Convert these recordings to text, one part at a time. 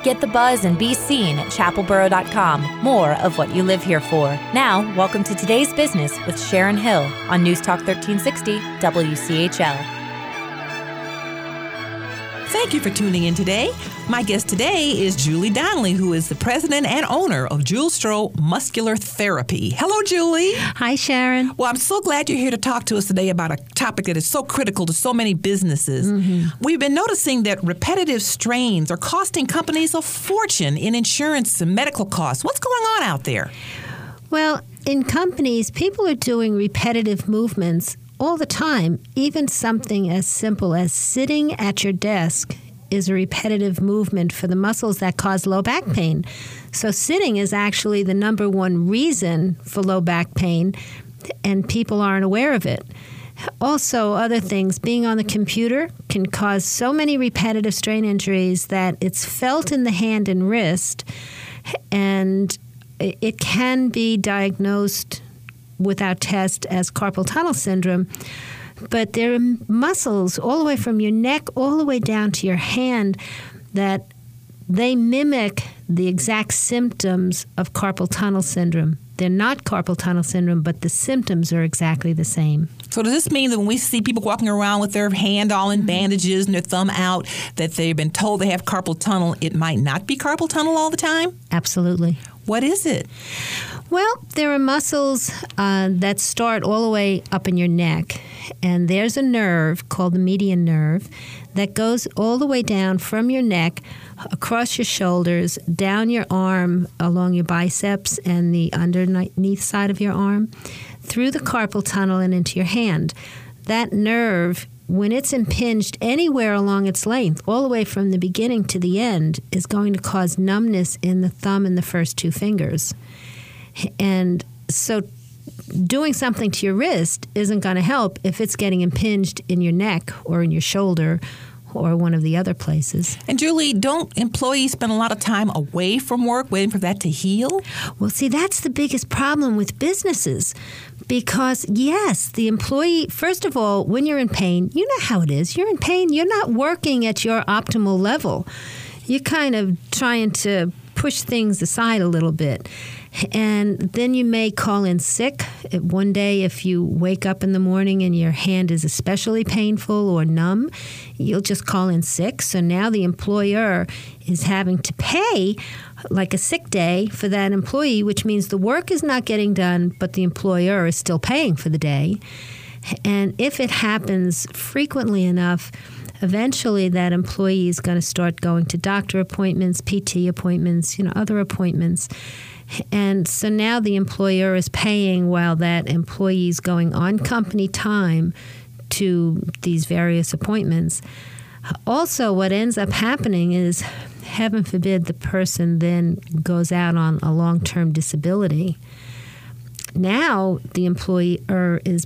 Get the buzz and be seen at chapelboro.com. More of what you live here for. Now, welcome to Today's Business with Sharon Hill on News Talk 1360 WCHL. Thank you for tuning in today. My guest today is Julie Donnelly, who is the president and owner of Jules Stroh Muscular Therapy. Hello, Julie. Hi, Sharon. Well, I'm so glad you're here to talk to us today about a topic that is so critical to so many businesses. We've been noticing that repetitive strains are costing companies a fortune in insurance and medical costs. What's going on out there? Well, in companies, people are doing repetitive movements all the time. Even something as simple as sitting at your desk is a repetitive movement for the muscles that cause low back pain. So sitting is actually the number one reason for low back pain, and people aren't aware of it. Also, other things, being on the computer can cause so many repetitive strain injuries that it's felt in the hand and wrist, and it can be diagnosed without test as carpal tunnel syndrome. But there are muscles all the way from your neck all the way down to your hand that they mimic the exact symptoms of carpal tunnel syndrome. They're not carpal tunnel syndrome, but the symptoms are exactly the same. So does this mean that when we see people walking around with their hand all in bandages and their thumb out, that they've been told they have carpal tunnel, it might not be carpal tunnel all the time? Absolutely. What is it? Well, there are muscles that start all the way up in your neck, and there's a nerve called the median nerve that goes all the way down from your neck, across your shoulders, down your arm, along your biceps and the underneath side of your arm, through the carpal tunnel and into your hand. That nerve, when it's impinged anywhere along its length, all the way from the beginning to the end, is going to cause numbness in the thumb and the first two fingers. And so doing something to your wrist isn't going to help if it's getting impinged in your neck or in your shoulder or one of the other places. And Julie, don't employees spend a lot of time away from work waiting for that to heal? Well, see, that's the biggest problem with businesses. Because, yes, the employee, first of all, when you're in pain, you know how it is. You're in pain. You're not working at your optimal level. You're kind of trying to push things aside a little bit. And then you may call in sick. One day, if you wake up in the morning and your hand is especially painful or numb, you'll just call in sick. So now the employer is having to pay like a sick day for that employee, which means the work is not getting done, but the employer is still paying for the day. And if it happens frequently enough, eventually that employee is going to start going to doctor appointments, PT appointments, other appointments. And so now the employer is paying while that employee is going on company time to these various appointments. Also, what ends up happening is, heaven forbid, the person then goes out on a long-term disability. Now the employer is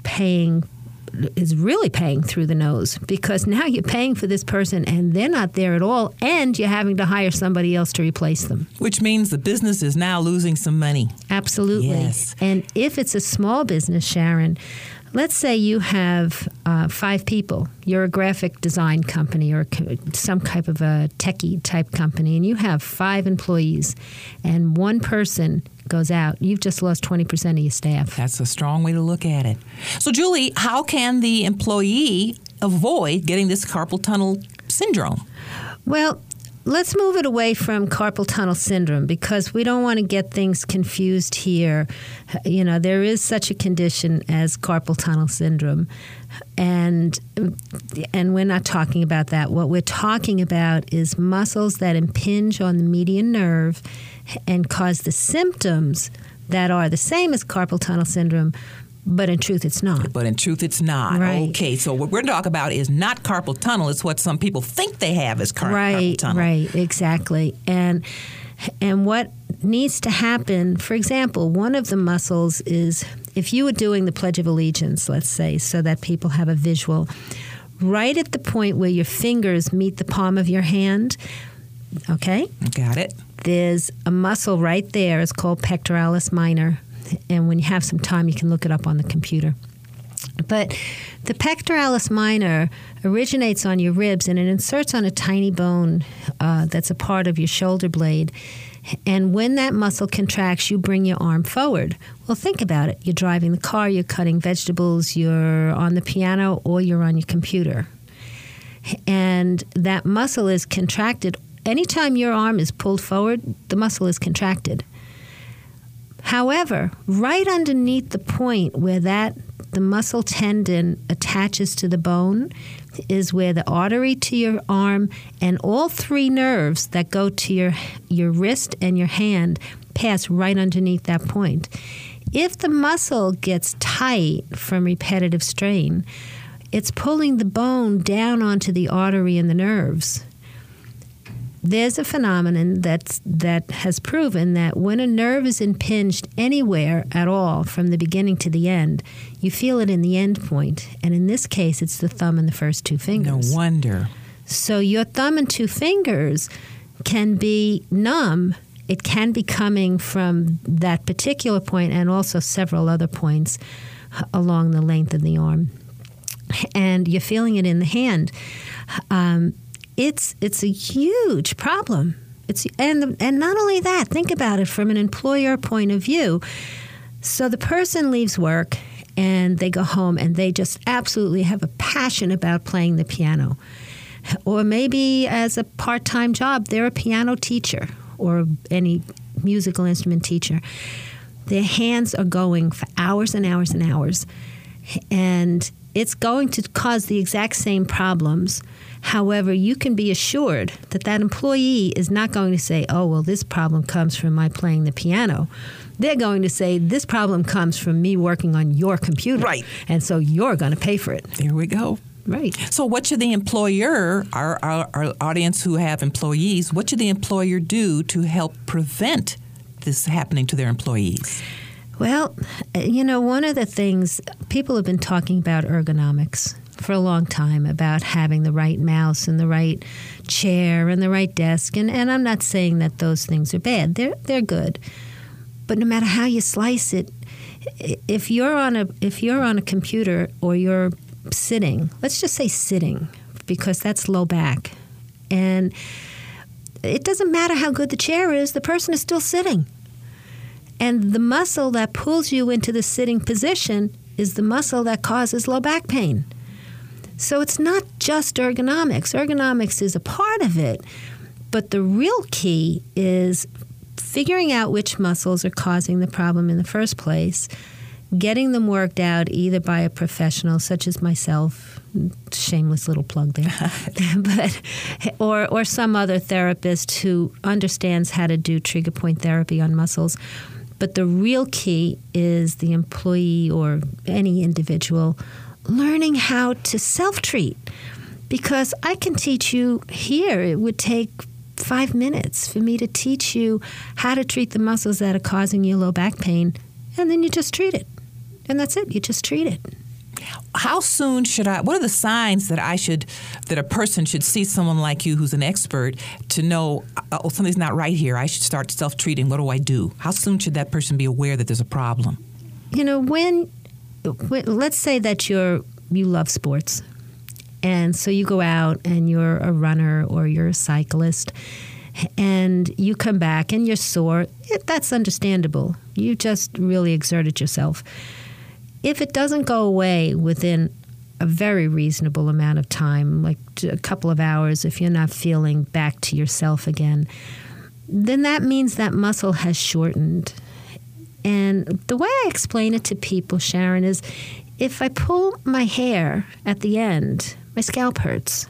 really paying through the nose, because now you're paying for this person and they're not there at all, and you're having to hire somebody else to replace them. Which means the business is now losing some money. Absolutely. Yes. And if it's a small business, Sharon, let's say you have 5 people. You're a graphic design company or some type of a techie type company, and you have 5 employees, and one person goes out. You've just lost 20% of your staff. That's a strong way to look at it. So, Julie, how can the employee avoid getting this carpal tunnel syndrome? Well, let's move it away from carpal tunnel syndrome, because we don't want to get things confused here. There is such a condition as carpal tunnel syndrome, and we're not talking about that. What we're talking about is muscles that impinge on the median nerve and cause the symptoms that are the same as carpal tunnel syndrome, but in truth it's not. Right. Okay, so what we're going to talk about is not carpal tunnel. It's what some people think they have as carpal tunnel. Right, exactly. And what needs to happen, for example, one of the muscles is, if you were doing the Pledge of Allegiance, let's say, so that people have a visual, right at the point where your fingers meet the palm of your hand, okay? Got it. There's a muscle right there. It's called pectoralis minor. And when you have some time, you can look it up on the computer. But the pectoralis minor originates on your ribs, and it inserts on a tiny bone that's a part of your shoulder blade. And when that muscle contracts, you bring your arm forward. Well, think about it. You're driving the car, you're cutting vegetables, you're on the piano, or you're on your computer. And that muscle is contracted. Anytime your arm is pulled forward, the muscle is contracted. However, right underneath the point where the muscle tendon attaches to the bone is where the artery to your arm and all three nerves that go to your wrist and your hand pass right underneath that point. If the muscle gets tight from repetitive strain, it's pulling the bone down onto the artery and the nerves. There's a phenomenon that has proven that when a nerve is impinged anywhere at all from the beginning to the end, you feel it in the end point. And in this case, it's the thumb and the first two fingers. No wonder. So your thumb and two fingers can be numb. It can be coming from that particular point and also several other points along the length of the arm. And you're feeling it in the hand. It's a huge problem. And not only that, think about it from an employer point of view. So the person leaves work and they go home and they just absolutely have a passion about playing the piano. Or maybe as a part-time job, they're a piano teacher or any musical instrument teacher. Their hands are going for hours and hours and hours. And it's going to cause the exact same problems. However, you can be assured that employee is not going to say, oh, well, this problem comes from my playing the piano. They're going to say, this problem comes from me working on your computer. Right. And so you're going to pay for it. There we go. Right. So what should the employer, our audience who have employees, what should the employer do to help prevent this happening to their employees? Well, one of the things, people have been talking about ergonomics for a long time, about having the right mouse and the right chair and the right desk. And I'm not saying that those things are bad. They're good. But no matter how you slice it, if you're on a computer or you're sitting, let's just say sitting, because that's low back. And it doesn't matter how good the chair is, the person is still sitting. And the muscle that pulls you into the sitting position is the muscle that causes low back pain. So it's not just ergonomics. Ergonomics is a part of it. But the real key is figuring out which muscles are causing the problem in the first place, getting them worked out either by a professional such as myself, shameless little plug there, or some other therapist who understands how to do trigger point therapy on muscles. But the real key is the employee or any individual learning how to self-treat. Because I can teach you here, it would take 5 minutes for me to teach you how to treat the muscles that are causing you low back pain, and then you just treat it. And that's it. You just treat it. How soon what are the signs that a person should see someone like you who's an expert to know, oh, something's not right here. I should start self-treating. What do I do? How soon should that person be aware that there's a problem? When let's say that you love sports. And so you go out and you're a runner or you're a cyclist and you come back and you're sore. That's understandable. You just really exerted yourself. If it doesn't go away within a very reasonable amount of time, like a couple of hours, if you're not feeling back to yourself again, then that means that muscle has shortened. And the way I explain it to people, Sharon, is if I pull my hair at the end, my scalp hurts.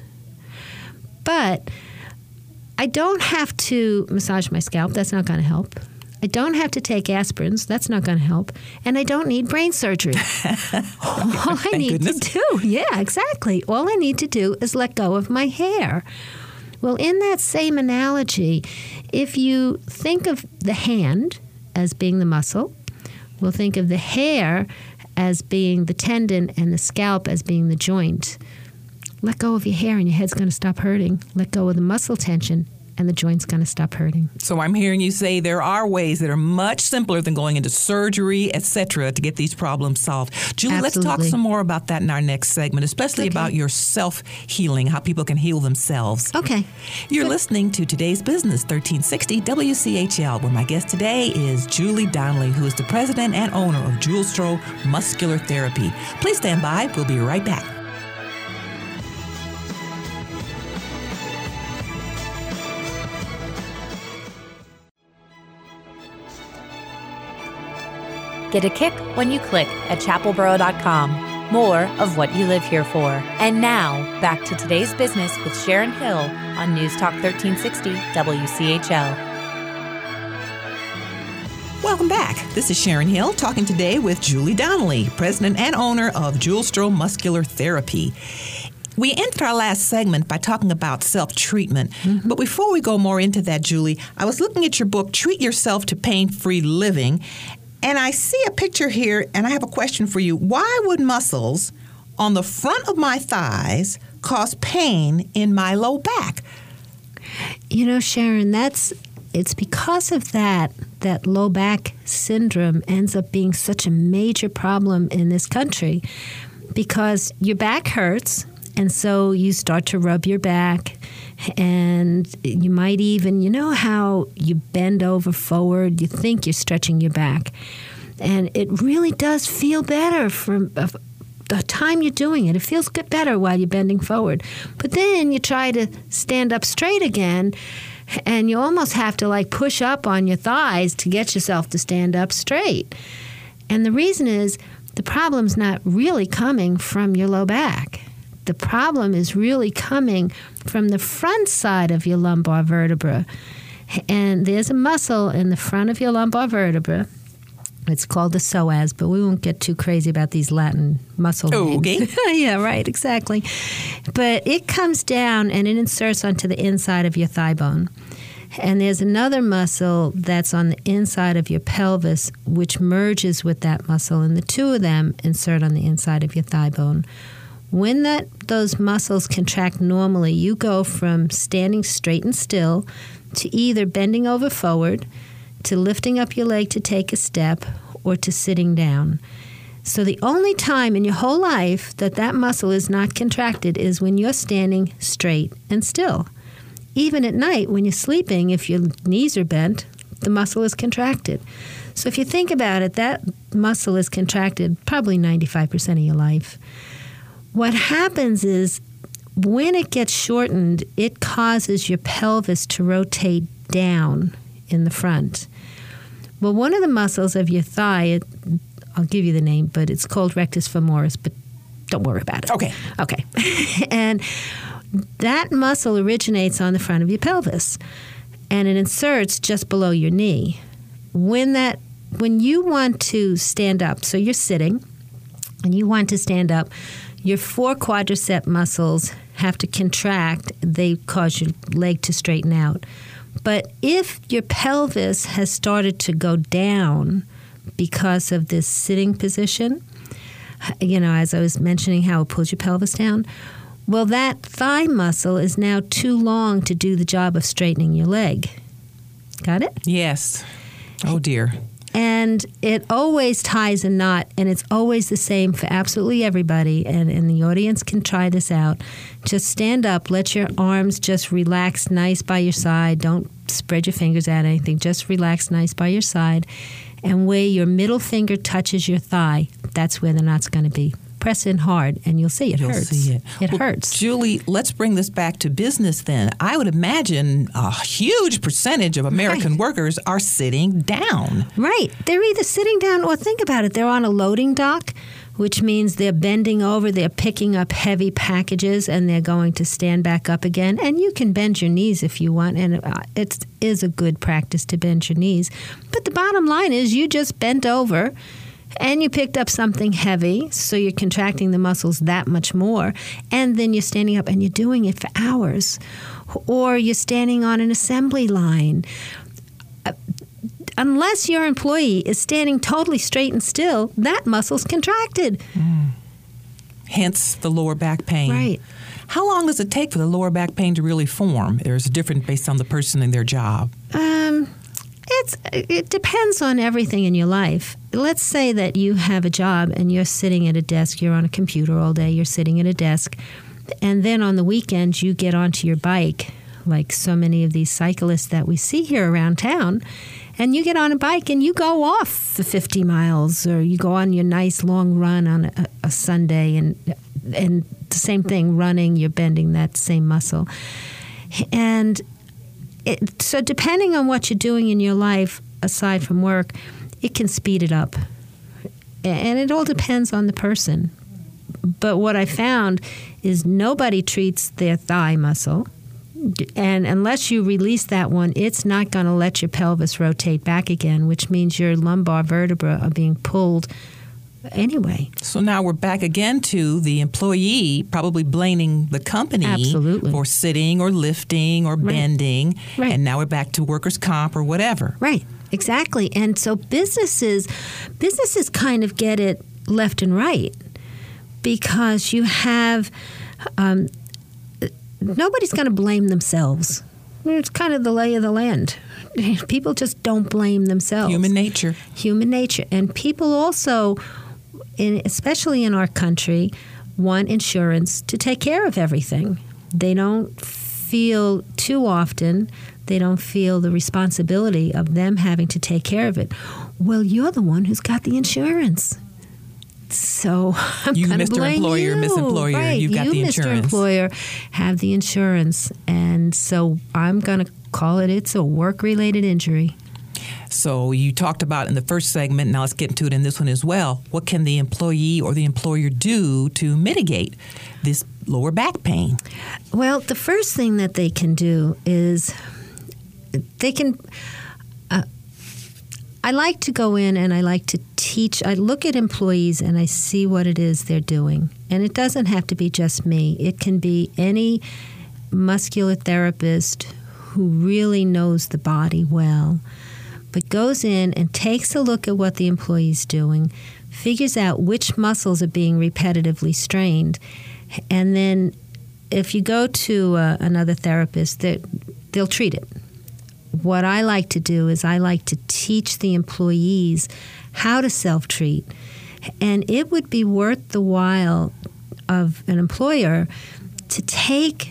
But I don't have to massage my scalp. That's not going to help. I don't have to take aspirins. That's not going to help. And I don't need brain surgery. All I need to do, yeah, exactly. All I need to do is let go of my hair. Well, in that same analogy, if you think of the hand as being the muscle, we'll think of the hair as being the tendon and the scalp as being the joint. Let go of your hair and your head's going to stop hurting. Let go of the muscle tension and the joint's going to stop hurting. So I'm hearing you say there are ways that are much simpler than going into surgery, etc., to get these problems solved. Julie, let's talk some more about that in our next segment, especially about your self-healing, how people can heal themselves. Okay. You're listening to Today's Business, 1360 WCHL, where my guest today is Julie Donnelly, who is the president and owner of Julestrow Muscular Therapy. Please stand by. We'll be right back. Get a kick when you click at chapelboro.com. More of what you live here for. And now, back to Today's Business with Sharon Hill on News Talk 1360 WCHL. Welcome back. This is Sharon Hill talking today with Julie Donnelly, president and owner of Julestrow Muscular Therapy. We ended our last segment by talking about self-treatment. Mm-hmm. But before we go more into that, Julie, I was looking at your book, Treat Yourself to Pain-Free Living, and I see a picture here, and I have a question for you. Why would muscles on the front of my thighs cause pain in my low back? You know, Sharon, it's because of that low back syndrome ends up being such a major problem in this country, because your back hurts, and so you start to rub your back, and you might even, you know how you bend over forward, you think you're stretching your back, and it really does feel better from the time you're doing it. It feels good better while you're bending forward. But then you try to stand up straight again, and you almost have to like push up on your thighs to get yourself to stand up straight. And the reason is the problem's not really coming from your low back. The problem is really coming from the front side of your lumbar vertebra. And there's a muscle in the front of your lumbar vertebra. It's called the psoas, but we won't get too crazy about these Latin muscle names. Okay. Yeah, right, exactly. But it comes down and it inserts onto the inside of your thigh bone. And there's another muscle that's on the inside of your pelvis, which merges with that muscle, and the two of them insert on the inside of your thigh bone. When those muscles contract normally, you go from standing straight and still to either bending over forward, to lifting up your leg to take a step, or to sitting down. So the only time in your whole life that muscle is not contracted is when you're standing straight and still. Even at night when you're sleeping, if your knees are bent, the muscle is contracted. So if you think about it, that muscle is contracted probably 95% of your life. What happens is when it gets shortened, it causes your pelvis to rotate down in the front. Well, one of the muscles of your thigh, I'll give you the name, but it's called rectus femoris, but don't worry about it. Okay. And that muscle originates on the front of your pelvis, and it inserts just below your knee. When you want to stand up, so you're sitting, and you want to stand up, your four quadricep muscles have to contract. They cause your leg to straighten out. But if your pelvis has started to go down because of this sitting position, you know, as I was mentioning how it pulls your pelvis down, well, that thigh muscle is now too long to do the job of straightening your leg. Got it? Yes. Oh, dear. And it always ties a knot, and it's always the same for absolutely everybody. And the audience can try this out. Just stand up. Let your arms just relax nice by your side. Don't spread your fingers out or anything. Just relax nice by your side. And where your middle finger touches your thigh, that's where the knot's going to be. Press in hard, and you'll see it hurts. See it. It hurts. Julie, let's bring this back to business then. I would imagine a huge percentage of American workers are sitting down. Right. They're either sitting down or, think about it, they're on a loading dock, which means they're bending over, they're picking up heavy packages, and they're going to stand back up again. And you can bend your knees if you want, and it is a good practice to bend your knees. But the bottom line is you just bent over, and you picked up something heavy, so you're contracting the muscles that much more. And then you're standing up and you're doing it for hours. Or you're standing on an assembly line. Unless your employee is standing totally straight and still, that muscle's contracted. Hence the lower back pain. Right. How long does it take for the lower back pain to really form? There's a difference based on the person and their job. It depends on everything in your life. Let's say that you have a job and you're sitting at a desk, you're on a computer all day, you're sitting at a desk, and then on the weekends you get onto your bike, like so many of these cyclists that we see here around town, and you get on a bike and you go off the 50 miles, or you go on your nice long run on a Sunday, and the same thing, running, you're bending that same muscle. And so depending on what you're doing in your life, aside from work, it can speed it up. And it all depends on the person. But what I found is nobody treats their thigh muscle. And unless you release that one, it's not going to let your pelvis rotate back again, which means your lumbar vertebrae are being pulled anyway. So now we're back again to the employee probably blaming the company Absolutely. for sitting or lifting or bending. Right. And now we're back to workers' comp or whatever. Right, exactly. And so businesses kind of get it left and right, because you have nobody's going to blame themselves. It's kind of the lay of the land. People just don't blame themselves. Human nature. Human nature. And people also, especially in our country, want insurance to take care of everything. They don't feel too often, they don't feel the responsibility of them having to take care of it. Well, you're the one who's got the insurance. So I'm you, going to Mr. blame Employer, you. Miss Employer, right. you've got the insurance. You, Mr. Employer, have the insurance. And so I'm going to call it's a work-related injury. So you talked about in the first segment, now let's get into it in this one as well. What can the employee or the employer do to mitigate this lower back pain? Well, the first thing that they can do is they can... I like to go in and I like to teach. I look at employees and I see what it is they're doing. And it doesn't have to be just me. It can be any muscular therapist who really knows the body well, but goes in and takes a look at what the employee's doing, figures out which muscles are being repetitively strained, and then if you go to another therapist, they'll treat it. What I like to do is I like to teach the employees how to self-treat. And it would be worth the while of an employer to take,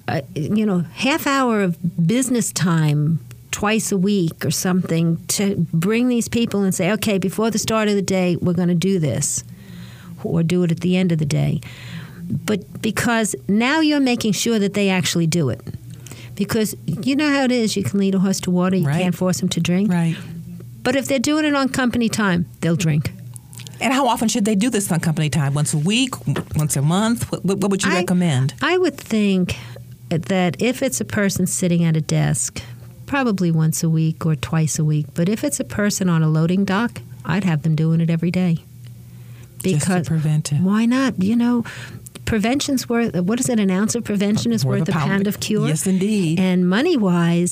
half hour of business time twice a week or something to bring these people and say, okay, before the start of the day, we're going to do this, or do it at the end of the day. But because now you're making sure that they actually do it. Because you know how it is. You can lead a horse to water. You can't force them to drink. Right. But if they're doing it on company time, they'll drink. And how often should they do this on company time? Once a week? Once a month? What would you recommend? I would think that if it's a person sitting at a desk, probably once a week or twice a week. But if it's a person on a loading dock, I'd have them doing it every day. Because just to prevent it. Why not? Prevention's worth, what is it, an ounce of prevention is worth a pound of cure? Yes, indeed. And money-wise,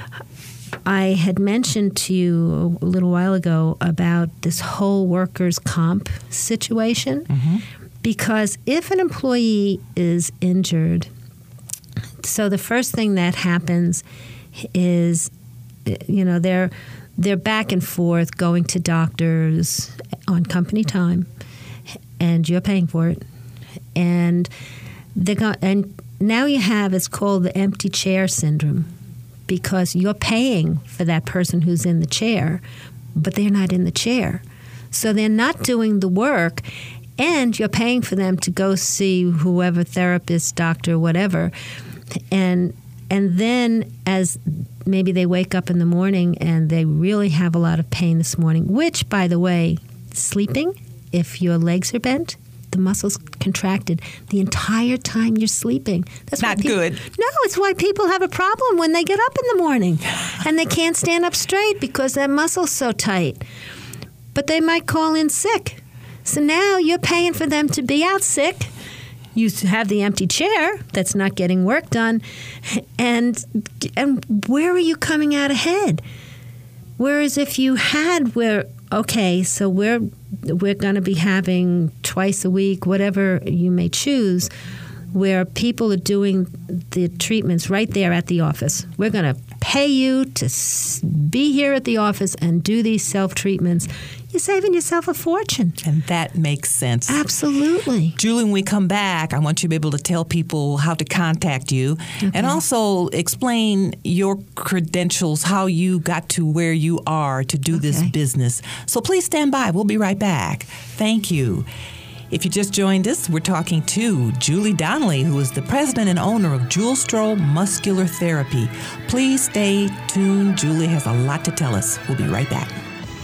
I had mentioned to you a little while ago about this whole workers' comp situation. Mm-hmm. Because if an employee is injured, so the first thing that happens is, they're back and forth going to doctors on company time, and you're paying for it. And now you have, it's called the empty chair syndrome, because you're paying for that person who's in the chair, but they're not in the chair. So they're not doing the work, and you're paying for them to go see whoever, therapist, doctor, whatever. And then as maybe they wake up in the morning and they really have a lot of pain this morning, which, by the way, sleeping, if your legs are bent, the muscles contracted the entire time you're sleeping. That's not good. No, it's why people have a problem when they get up in the morning and they can't stand up straight because that muscle's so tight. But they might call in sick. So now you're paying for them to be out sick. You have the empty chair that's not getting work done. And where are you coming out ahead? Whereas if you had so we're going to be having twice a week, whatever you may choose, where people are doing the treatments right there at the office. We're going to pay you to be here at the office and do these self-treatments. You're saving yourself a fortune. And that makes sense. Absolutely. Julie, when we come back, I want you to be able to tell people how to contact you and also explain your credentials, how you got to where you are to do this business. So please stand by. We'll be right back. Thank you. If you just joined us, we're talking to Julie Donnelly, who is the president and owner of Jules Stroh Muscular Therapy. Please stay tuned. Julie has a lot to tell us. We'll be right back.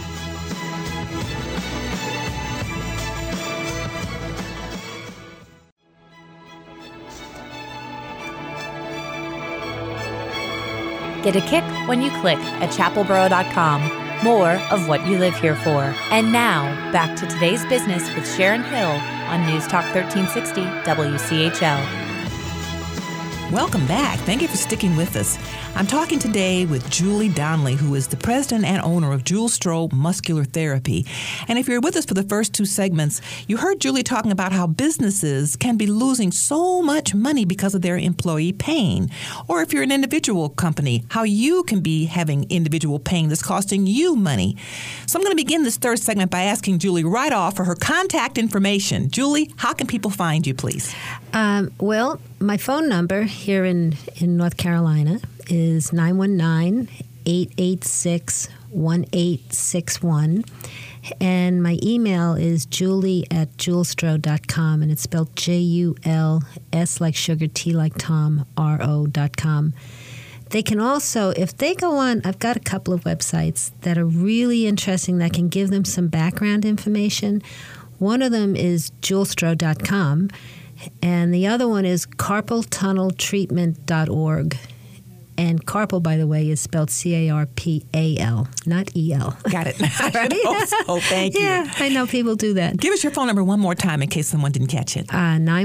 Get a kick when you click at chapelboro.com. More of what you live here for. And now, back to today's business with Sharon Hill on News Talk 1360 WCHL. Welcome back. Thank you for sticking with us. I'm talking today with Julie Donnelly, who is the president and owner of Jules Stroh Muscular Therapy. And if you're with us for the first two segments, you heard Julie talking about how businesses can be losing so much money because of their employee pain. Or if you're an individual company, how you can be having individual pain that's costing you money. So I'm going to begin this third segment by asking Julie right off for her contact information. Julie, how can people find you, please? Well, my phone number here in North Carolina is 919-886-1861. And my email is julie@julesstroh.com, and it's spelled JULS like sugar, T like Tom, RO.com. They can also, if they go on, I've got a couple of websites that are really interesting that can give them some background information. One of them is julesstroh.com. And the other one is carpaltunneltreatment.org. And carpal, by the way, is spelled CARPAL, not EL. Got it. Oh, thank you. Yeah, I know people do that. Give us your phone number one more time in case someone didn't catch it.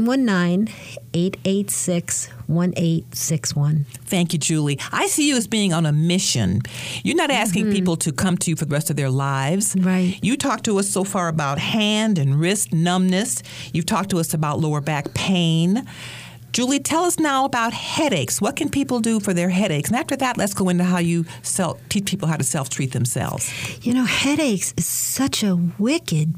919-886-1861. Thank you, Julie. I see you as being on a mission. You're not asking people to come to you for the rest of their lives. Right. You talked to us so far about hand and wrist numbness. You've talked to us about lower back pain. Julie, tell us now about headaches. What can people do for their headaches? And after that, let's go into how you teach people how to self-treat themselves. You know, headaches is such a wicked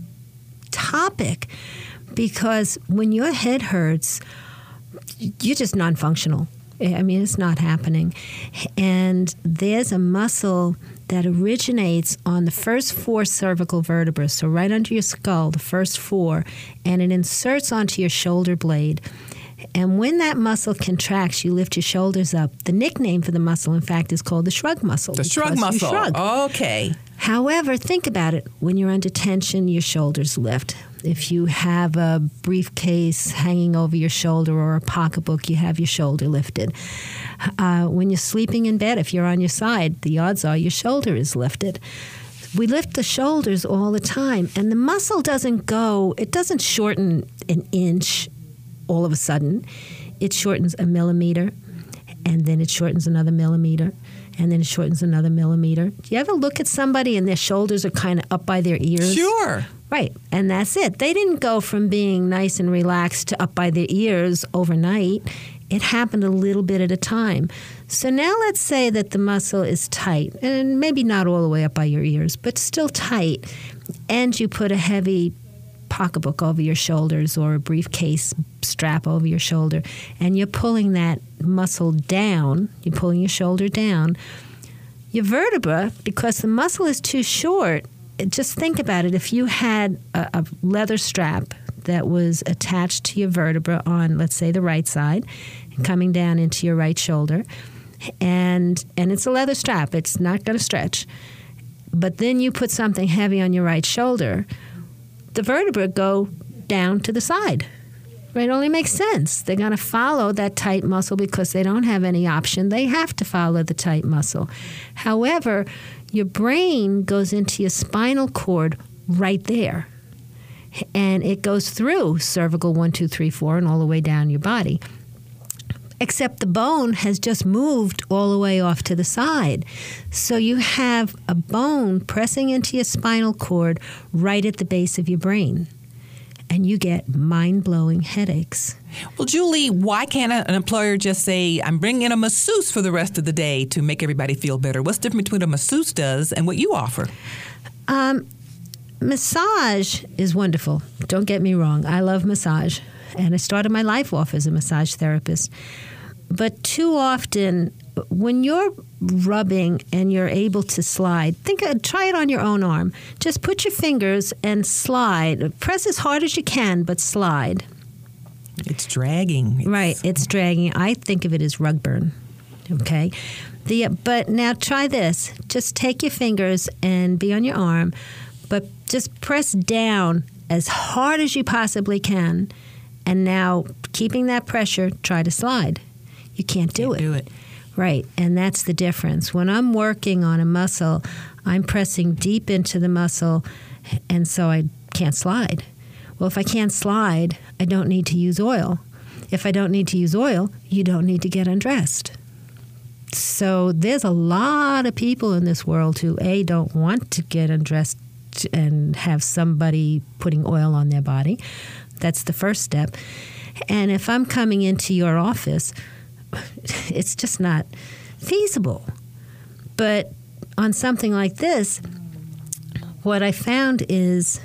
topic because when your head hurts, you're just non-functional. I mean, it's not happening. And there's a muscle that originates on the first 4 cervical vertebrae, so right under your skull, the first 4, and it inserts onto your shoulder blade. And when that muscle contracts, you lift your shoulders up. The nickname for the muscle, in fact, is called the shrug muscle. The shrug muscle. Okay. However, think about it. When you're under tension, your shoulders lift. If you have a briefcase hanging over your shoulder or a pocketbook, you have your shoulder lifted. When you're sleeping in bed, if you're on your side, the odds are your shoulder is lifted. We lift the shoulders all the time, and the muscle doesn't shorten an inch all of a sudden. It shortens a millimeter, and then it shortens another millimeter, and then it shortens another millimeter. Do you ever look at somebody and their shoulders are kind of up by their ears? Sure. Right, and that's it. They didn't go from being nice and relaxed to up by their ears overnight. It happened a little bit at a time. So now let's say that the muscle is tight, and maybe not all the way up by your ears, but still tight, and you put a heavy pocketbook over your shoulders or a briefcase strap over your shoulder, and you're pulling that muscle down, you're pulling your shoulder down, your vertebra, because the muscle is too short, just think about it. If you had a leather strap that was attached to your vertebra on, let's say, the right side, and coming down into your right shoulder, and it's a leather strap, it's not going to stretch, but then you put something heavy on your right shoulder, the vertebrae go down to the side. Right? It only makes sense. They're going to follow that tight muscle because they don't have any option. They have to follow the tight muscle. However, your brain goes into your spinal cord right there. And it goes through cervical 1, 2, 3, 4 and all the way down your body. Except the bone has just moved all the way off to the side. So you have a bone pressing into your spinal cord right at the base of your brain. and you get mind-blowing headaches. Well, Julie, why can't an employer just say, I'm bringing in a masseuse for the rest of the day to make everybody feel better? What's different between what a masseuse does and what you offer? Massage is wonderful. Don't get me wrong. I love massage. And I started my life off as a massage therapist. But too often, when you're rubbing and you're able to slide, try it on your own arm. Just put your fingers and slide. Press as hard as you can, but slide. It's dragging. Right, it's dragging. I think of it as rug burn. Okay? But now try this. Just take your fingers and be on your arm, but just press down as hard as you possibly can. And now, keeping that pressure, try to slide. You can't do it. Right, and that's the difference. When I'm working on a muscle, I'm pressing deep into the muscle, and so I can't slide. Well, if I can't slide, I don't need to use oil. If I don't need to use oil, you don't need to get undressed. So there's a lot of people in this world who, A, don't want to get undressed and have somebody putting oil on their body. That's the first step. And if I'm coming into your office, it's just not feasible. But on something like this, what I found is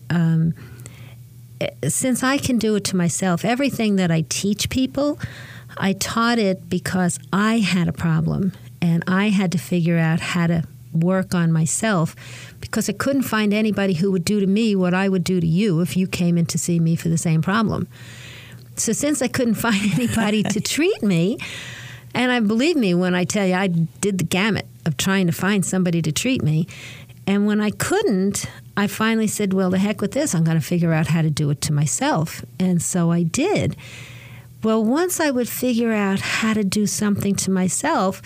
since I can do it to myself, everything that I teach people, I taught it because I had a problem and I had to figure out how to work on myself because I couldn't find anybody who would do to me what I would do to you if you came in to see me for the same problem. So since I couldn't find anybody to treat me, and believe me when I tell you I did the gamut of trying to find somebody to treat me, and when I couldn't, I finally said, well, the heck with this, I'm going to figure out how to do it to myself. And so I did. Well, once I would figure out how to do something to myself,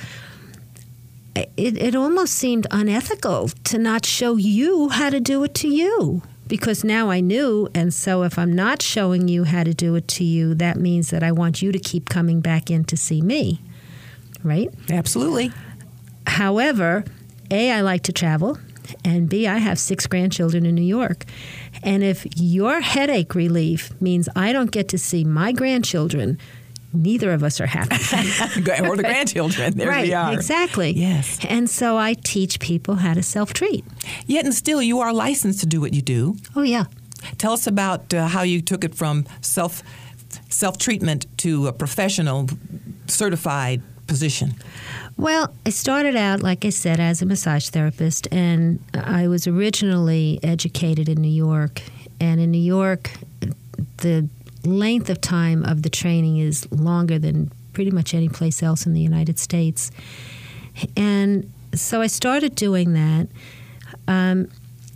it almost seemed unethical to not show you how to do it to you. Because now I knew, and so if I'm not showing you how to do it to you, that means that I want you to keep coming back in to see me, right? Absolutely. However, A, I like to travel, and B, I have 6 grandchildren in New York. And if your headache relief means I don't get to see my grandchildren, neither of us are happy. Or the grandchildren. There right, we are. Exactly. Yes. And so I teach people how to self-treat. Yet and still, you are licensed to do what you do. Oh, yeah. Tell us about how you took it from self-treatment to a professional certified position. Well, I started out, like I said, as a massage therapist, and I was originally educated in New York. And in New York, the length of time of the training is longer than pretty much any place else in the United States. And so I started doing that. And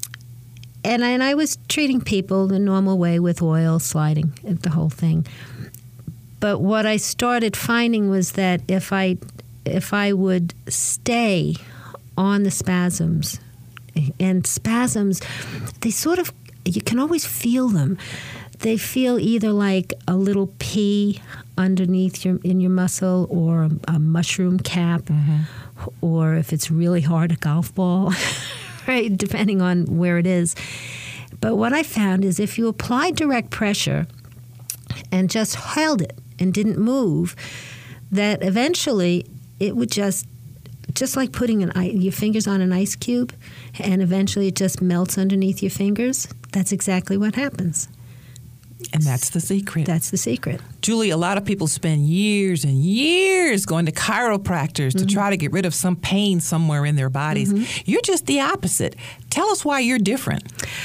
I was treating people the normal way with oil, sliding, the whole thing. But what I started finding was that if I would stay on the spasms, and spasms, they sort of, you can always feel them. They feel either like a little pea underneath in your muscle, or a mushroom cap, or if it's really hard, a golf ball, right? Depending on where it is. But what I found is if you applied direct pressure and just held it and didn't move, that eventually it would just like putting your fingers on an ice cube, and eventually it just melts underneath your fingers. That's exactly what happens. And that's the secret. That's the secret. Julie, a lot of people spend years and years going to chiropractors to try to get rid of some pain somewhere in their bodies. You're just the opposite. Tell us why you're different.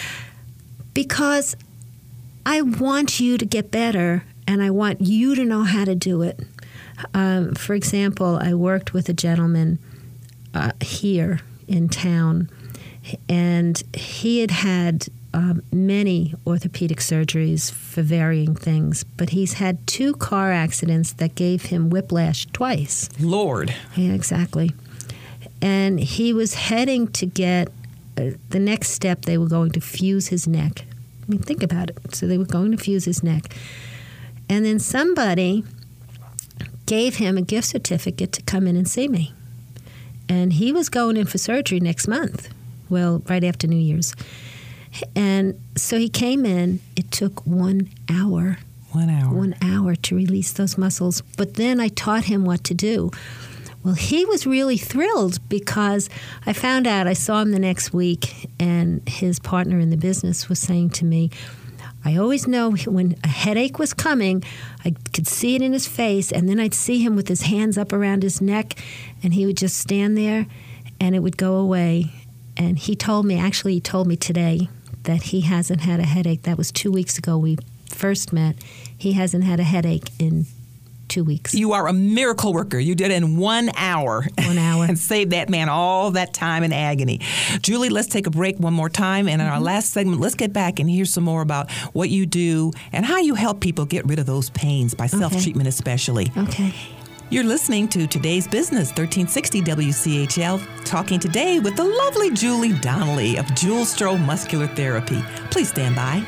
Because I want you to get better, and I want you to know how to do it. For example, I worked with a gentleman here in town, and he had many orthopedic surgeries for varying things, but he's had 2 car accidents that gave him whiplash twice. Lord. Yeah, exactly. And he was heading to get the next step. They were going to fuse his neck. I mean, think about it. So they were going to fuse his neck. And then somebody gave him a gift certificate to come in and see me. And he was going in for surgery next month, well, right after New Year's. And so he came in. It took 1 hour. 1 hour. 1 hour to release those muscles. But then I taught him what to do. Well, he was really thrilled because I found out, I saw him the next week, and his partner in the business was saying to me, I always know when a headache was coming, I could see it in his face, and then I'd see him with his hands up around his neck, and he would just stand there, and it would go away. And he told me today that he hasn't had a headache. That was 2 weeks ago we first met. He hasn't had a headache in 2 weeks. You are a miracle worker. You did it in 1 hour. 1 hour. And saved that man all that time and agony. Julie, let's take a break one more time. And in our last segment, let's get back and hear some more about what you do and how you help people get rid of those pains by self-treatment especially. Okay. You're listening to Today's Business, 1360 WCHL, talking today with the lovely Julie Donnelly of Jules Stroh Muscular Therapy. Please stand by.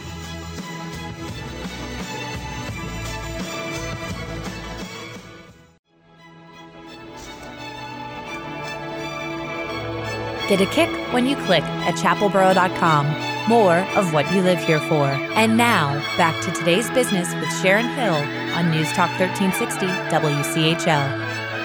Get a kick when you click at chapelboro.com. More of what you live here for. And now, back to Today's Business with Sharon Hill on News Talk 1360 WCHL.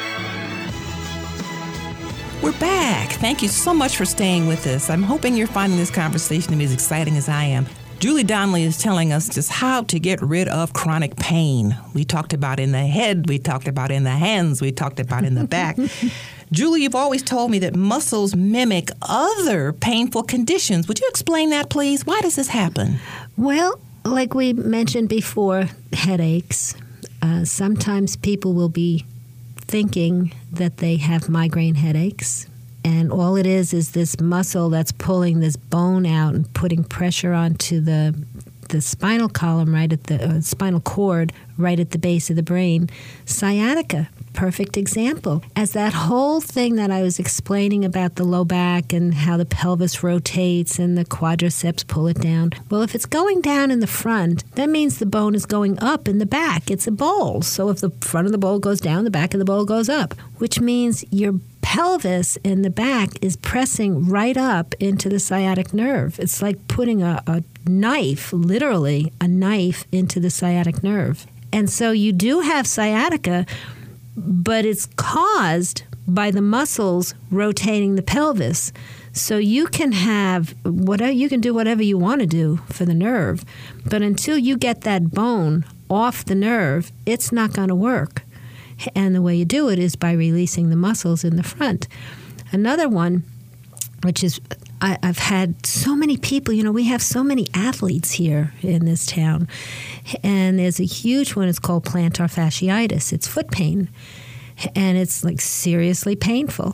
We're back. Thank you so much for staying with us. I'm hoping you're finding this conversation to be as exciting as I am. Julie Donnelly is telling us just how to get rid of chronic pain. We talked about in the head, we talked about in the hands, we talked about in the back. Julie, you've always told me that muscles mimic other painful conditions. Would you explain that, please? Why does this happen? Well, like we mentioned before, headaches. Sometimes people will be thinking that they have migraine headaches, and all it is this muscle that's pulling this bone out and putting pressure onto the spinal column, right at the spinal cord, right at the base of the brain. Sciatica, perfect example. As that whole thing that I was explaining about the low back and how the pelvis rotates and the quadriceps pull it down. Well, if it's going down in the front, that means the bone is going up in the back. It's a bowl. So if the front of the bowl goes down, the back of the bowl goes up, which means your pelvis in the back is pressing right up into the sciatic nerve. It's like putting a knife, literally a knife, into the sciatic nerve. And so you do have sciatica, but it's caused by the muscles rotating the pelvis. So you can have whatever, you can do whatever you want to do for the nerve, but until you get that bone off the nerve, it's not going to work. And the way you do it is by releasing the muscles in the front. Another one, which is, I've had so many people, we have so many athletes here in this town, and there's a huge one, it's called plantar fasciitis. It's foot pain, and it's like seriously painful.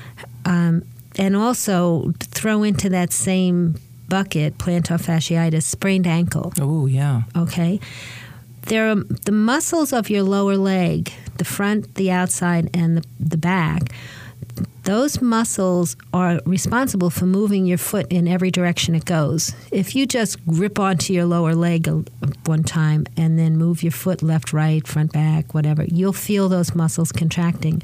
And also throw into that same bucket, plantar fasciitis, sprained ankle. Oh, yeah. Okay. There are the muscles of your lower leg, the front, the outside, and the back. Those muscles are responsible for moving your foot in every direction it goes. If you just grip onto your lower leg one time and then move your foot left, right, front, back, whatever, you'll feel those muscles contracting.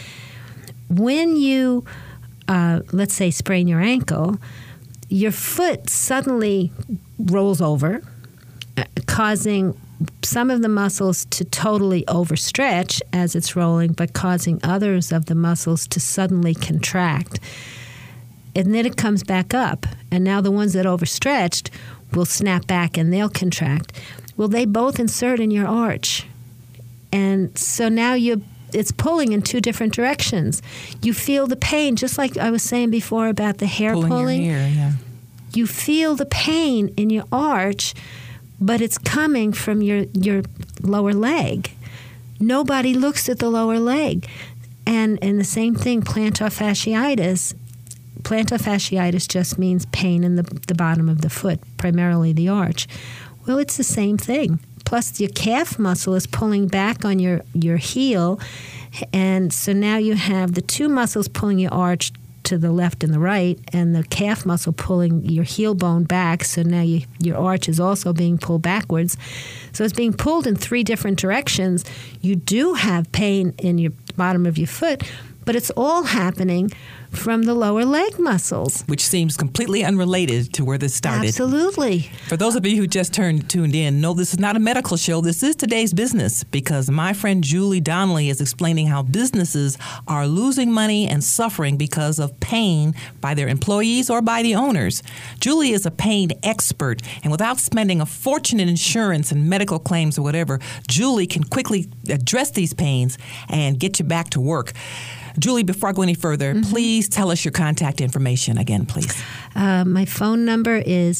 When you, let's say, sprain your ankle, your foot suddenly rolls over, causing some of the muscles to totally overstretch as it's rolling, but causing others of the muscles to suddenly contract. And then it comes back up. And now the ones that overstretched will snap back and they'll contract. Well, they both insert in your arch. And so now it's pulling in two different directions. You feel the pain, just like I was saying before about the hair pulling. Your hair, yeah. You feel the pain in your arch, but it's coming from your lower leg. Nobody looks at the lower leg. And the same thing, plantar fasciitis. Plantar fasciitis just means pain in the bottom of the foot, primarily the arch. Well, it's the same thing. Plus, your calf muscle is pulling back on your heel, and so now you have the two muscles pulling your arch to the left and the right, and the calf muscle pulling your heel bone back, so now your arch is also being pulled backwards. So it's being pulled in three different directions. You do have pain in your bottom of your foot, but it's all happening from the lower leg muscles. Which seems completely unrelated to where this started. Absolutely. For those of you who just tuned in, no, this is not a medical show. This is today's business, because my friend Julie Donnelly is explaining how businesses are losing money and suffering because of pain by their employees or by the owners. Julie is a pain expert, and without spending a fortune in insurance and medical claims or whatever, Julie can quickly address these pains and get you back to work. Julie, before I go any further, please tell us your contact information again, please. My phone number is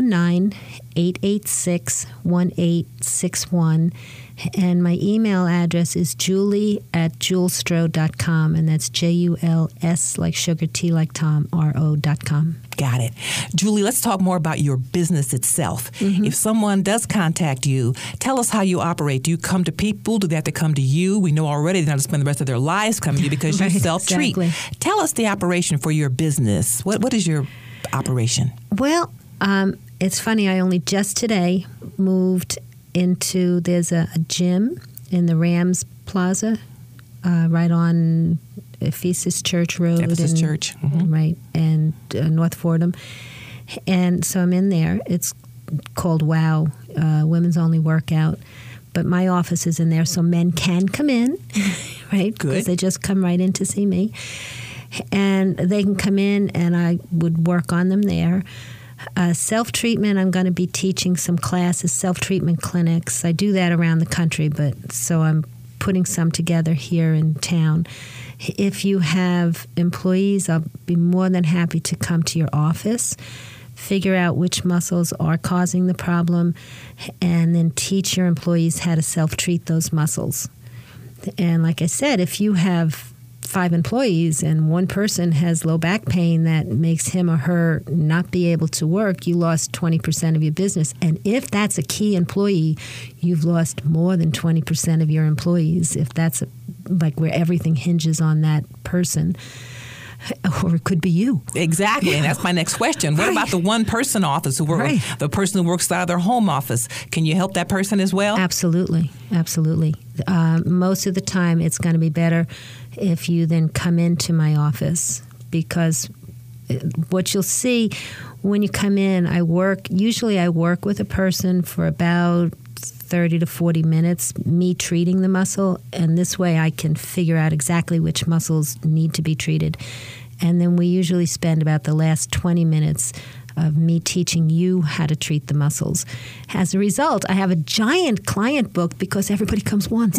919-886-1861, and my email address is julie@julestroh.com, and that's JULS like sugar, T like Tom, RO.com. Got it. Julie, let's talk more about your business itself. If someone does contact you, tell us how you operate. Do you come to people? Do they have to come to you? We know already they're not going to spend the rest of their lives coming to you because you self-treat. Exactly. Tell us the operation for your business. What is your operation? Well, it's funny. I only just today moved into, there's a gym in the Rams Plaza right on Ephesus Church Road. Ephesus Church. Right, and North Fordham. And so I'm in there. It's called WOW, Women's Only Workout. But my office is in there, so men can come in, right? Good. Because they just come right in to see me. And they can come in, and I would work on them there. Self-treatment, I'm going to be teaching some classes, self-treatment clinics. I do that around the country, but so I'm putting some together here in town. If you have employees, I'll be more than happy to come to your office, figure out which muscles are causing the problem, and then teach your employees how to self-treat those muscles. And like I said, if you have 5 employees and one person has low back pain that makes him or her not be able to work, you lost 20% of your business. And if that's a key employee, you've lost more than 20% of your employees, if that's like where everything hinges on that person. Or it could be you. Exactly, and that's my next question. What about the one-person office, the person who works out of their home office? Can you help that person as well? Absolutely, absolutely. Most of the time, it's going to be better if you then come into my office, because what you'll see when you come in, usually I work with a person for about 30 to 40 minutes, me treating the muscle, and this way I can figure out exactly which muscles need to be treated. And then we usually spend about the last 20 minutes of me teaching you how to treat the muscles. As a result, I have a giant client book because everybody comes once.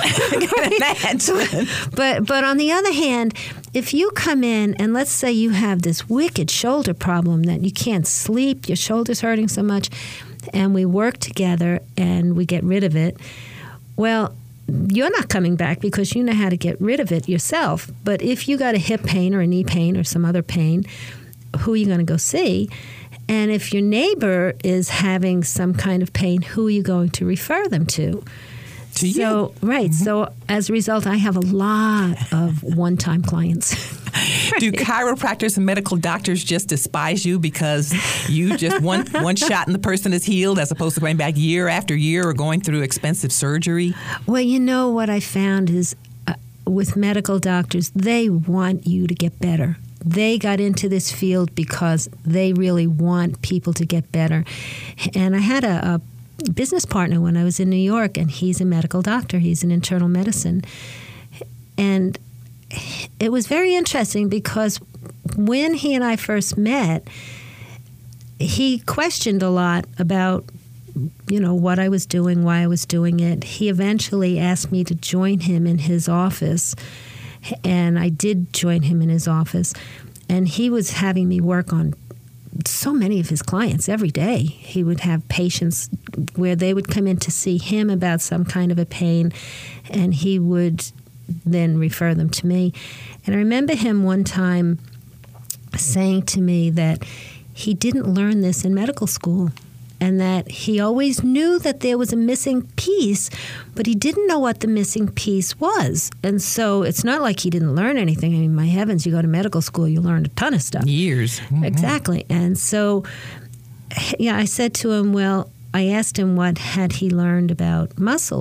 But on the other hand, if you come in and let's say you have this wicked shoulder problem that you can't sleep, your shoulder's hurting so much, and we work together and we get rid of it, well, you're not coming back because you know how to get rid of it yourself. But if you got a hip pain or a knee pain or some other pain, who are you going to go see? And if your neighbor is having some kind of pain, who are you going to refer them to? To you. Right. So as a result, I have a lot of one-time clients. Do chiropractors and medical doctors just despise you because you just one shot and the person is healed, as opposed to going back year after year or going through expensive surgery? Well, you know what I found is with medical doctors, they want you to get better. They got into this field because they really want people to get better. And I had a business partner when I was in New York, and he's a medical doctor. He's in internal medicine. And it was very interesting because when he and I first met, he questioned a lot about, what I was doing, why I was doing it. He eventually asked me to join him in his office, and I did join him in his office. And he was having me work on so many of his clients every day. He would have patients where they would come in to see him about some kind of a pain, and he would then refer them to me. And I remember him one time saying to me that he didn't learn this in medical school, and that he always knew that there was a missing piece, but he didn't know what the missing piece was. And so it's not like he didn't learn anything. I mean, my heavens, you go to medical school, you learn a ton of stuff. Years. Mm-hmm. Exactly. And so, I said to him, well, I asked him what had he learned about muscles,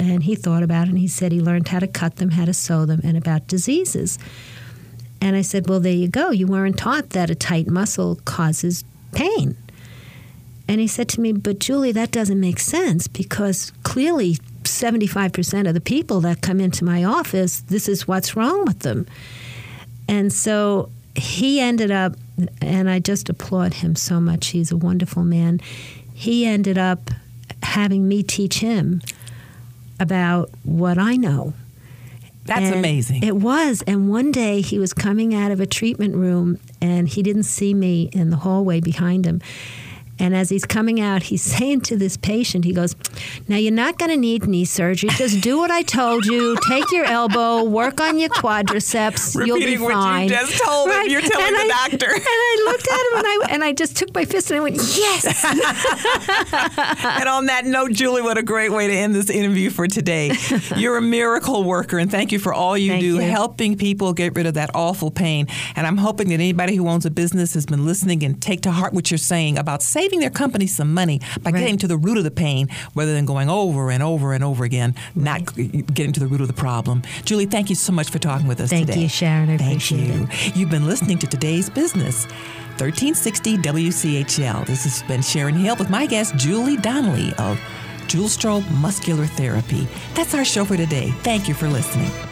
And he thought about it, and he said he learned how to cut them, how to sew them, and about diseases. And I said, well, there you go. You weren't taught that a tight muscle causes pain. And he said to me, but Julie, that doesn't make sense, because clearly 75% of the people that come into my office, this is what's wrong with them. And so he ended up, and I just applaud him so much. He's a wonderful man. He ended up having me teach him about what I know. That's amazing. It was. And one day he was coming out of a treatment room, and he didn't see me in the hallway behind him. And as he's coming out, he's saying to this patient, he goes, now you're not going to need knee surgery. Just do what I told you. Take your elbow, work on your quadriceps. You'll be fine. What you just told him. You're telling the doctor. And I looked at him, and I just took my fist and I went, yes. And on that note, Julie, what a great way to end this interview for today. You're a miracle worker, and thank you for all you do, helping people get rid of that awful pain. And I'm hoping that anybody who owns a business has been listening and take to heart what you're saying about saving their company some money by getting to the root of the pain rather than going over and over and over again, not getting to the root of the problem. Julie, thank you so much for talking with us today. Thank you, Sharon. I appreciate it. You've been listening to Today's Business, 1360 WCHL. This has been Sharon Hill with my guest, Julie Donnelly of Jules Strobe Muscular Therapy. That's our show for today. Thank you for listening.